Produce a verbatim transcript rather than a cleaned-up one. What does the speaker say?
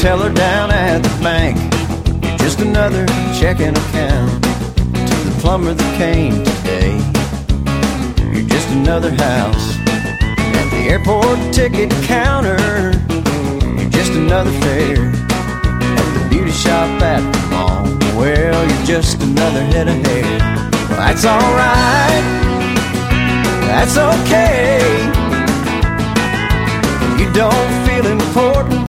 teller down at the bank. You're just another checking account. To the plumber that came today, you're just another house. At the airport ticket counter, you're just another fare. At the beauty shop at the mall, well, you're just another head of hair. Well, that's alright, that's okay. You don't feel important